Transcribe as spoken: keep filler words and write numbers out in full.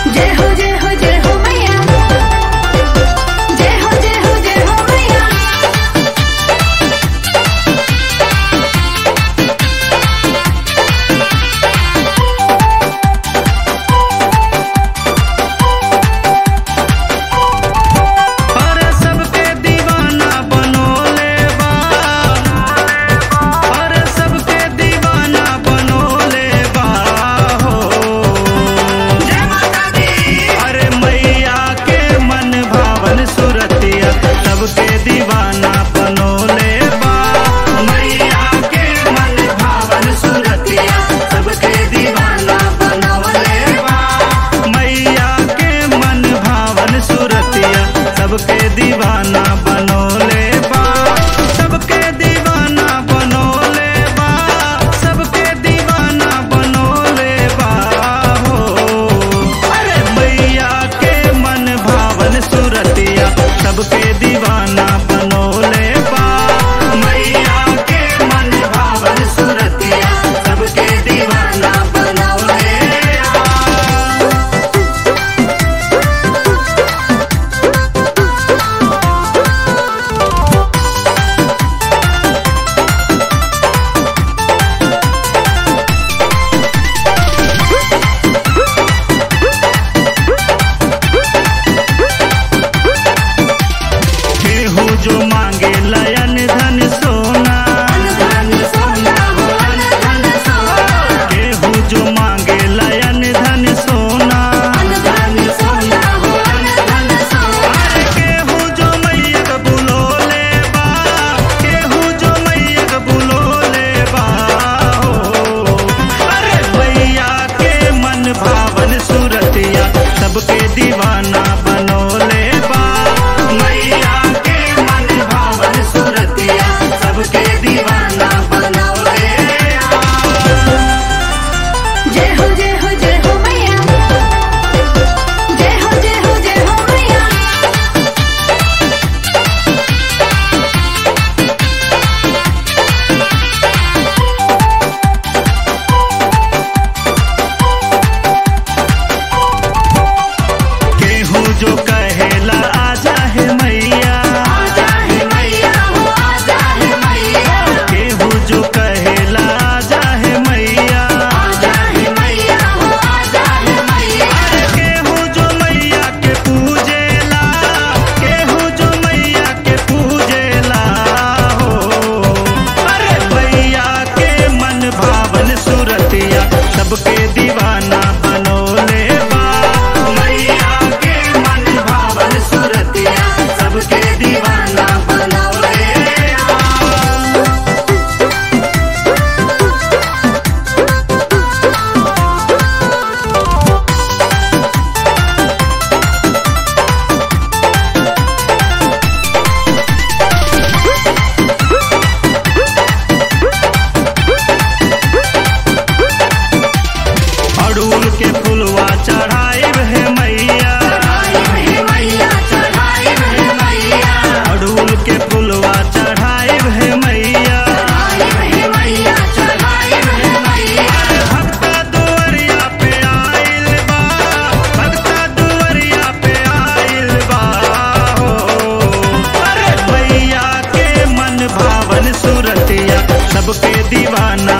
जय हो जय हो जय हो मैया, जय हो जय हो जय हो मैया। और सबके दीवाना बनोले बा, और सबके दीवाना बनोले बा हो। जय माता दी। अरे मैया के मन भावन सुरतिया सबके दीवाना बनोले बा। मैया के मन भावन सुरतिया सबके दीवाना बनोले बा। मैया के मन भावन सुरतिया सबके दीवाना बनोले बा। सबके दीवाना बनोले बा, सबके दीवाना बनोले बा हो। अरे मैया के मन भावन सुरतिया सबके दीवाना बनोले बा। मैया के मन भावन सुरतिया सबके दीवाना बनोले बा। केहू जो मांगे लयन धन सोना, धन सोना हो धन सोना, केहू जो मांगे लयन धन सोना। धन सोना हो धन सोना। अरे केहू जो मैया बुलोले बा, केहू जो मैया बुलोले बा हो। अरे मैया के मन भावन सुरतिया सबके दीवाना बनोले बा। मैया के मन भावन सुरतिया सबके दीवाना बनोले बा। जय हो जय हो जय हो मैया, जय हो जय हो जय हो मैया। केहू जो कहेला आजा है मैया, आजा है मैया हो आजा है मैया, केहू जो कहेला आजा है मैया। आजा है मैया हो आजा है मैया। अरे केहू जो मैया के पूजेला, केहू जो मैया के पूजेला हो। अरे मैया के मन भावन सुरतिया सबके दीवाना बनोले बा। मैया के मन भावन सुरतिया सबके दीवाना बनोले बा। अड़ूल के फुलवा चढ़ाई है मैया, चढ़ाई है मैया, चढ़ाई है मैया, अड़ूल के फुलवा चढ़ाई है मैया। चढ़ाई है मैया, चढ़ाई है मैया। अरे भक्ता दुआरिया पे आइल बा, भक्ता दुआरिया पे आइल बा हो। अरे मैया के मन भावन सुरतिया सबके दीवाना